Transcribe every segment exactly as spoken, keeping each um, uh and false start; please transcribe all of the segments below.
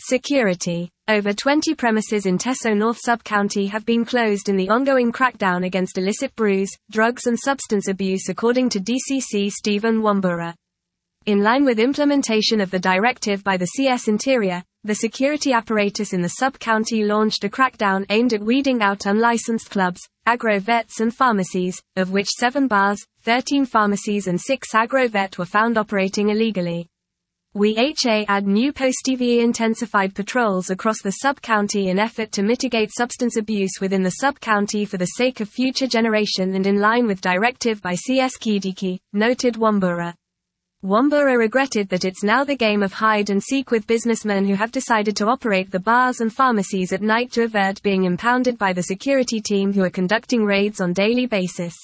Security. Over twenty premises in Teso North Sub-County have been closed in the ongoing crackdown against illicit brews, drugs and substance abuse, according to D C C Stephen Wambura. In line with implementation of the directive by the C S Interior, the security apparatus in the sub-county launched a crackdown aimed at weeding out unlicensed clubs, agro-vets and pharmacies, of which seven bars, thirteen pharmacies and six agro-vet were found operating illegally. We ha add new post-T V E intensified patrols across the sub-county in effort to mitigate substance abuse within the sub-county for the sake of future generation and in line with directive by C S Kidiki, noted Wambura. Wambura regretted that it's now the game of hide and seek with businessmen who have decided to operate the bars and pharmacies at night to avert being impounded by the security team who are conducting raids on daily basis.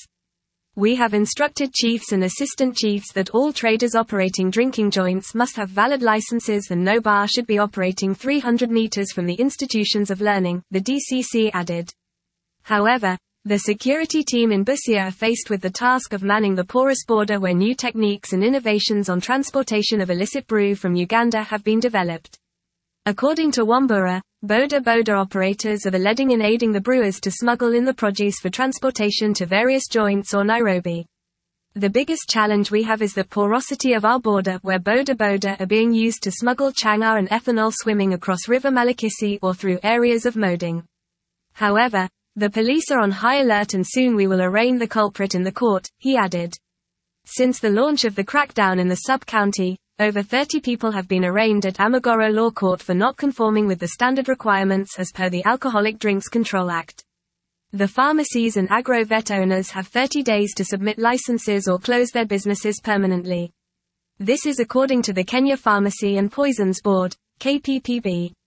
We have instructed chiefs and assistant chiefs that all traders operating drinking joints must have valid licenses and no bar should be operating three hundred meters from the institutions of learning, the D C C added. However, the security team in Busia are faced with the task of manning the porous border where new techniques and innovations on transportation of illicit brew from Uganda have been developed. According to Wambura, Boda Boda operators are the leading in aiding the brewers to smuggle in the produce for transportation to various joints or Nairobi. The biggest challenge we have is the porosity of our border where Boda Boda are being used to smuggle changa and ethanol swimming across River Malakisi or through areas of Moding. However, the police are on high alert and soon we will arraign the culprit in the court, he added. Since the launch of the crackdown in the sub-county, over thirty people have been arraigned at Amagoro Law Court for not conforming with the standard requirements as per the Alcoholic Drinks Control Act. The pharmacies and agro-vet owners have thirty days to submit licenses or close their businesses permanently. This is according to the Kenya Pharmacy and Poisons Board, K P P B.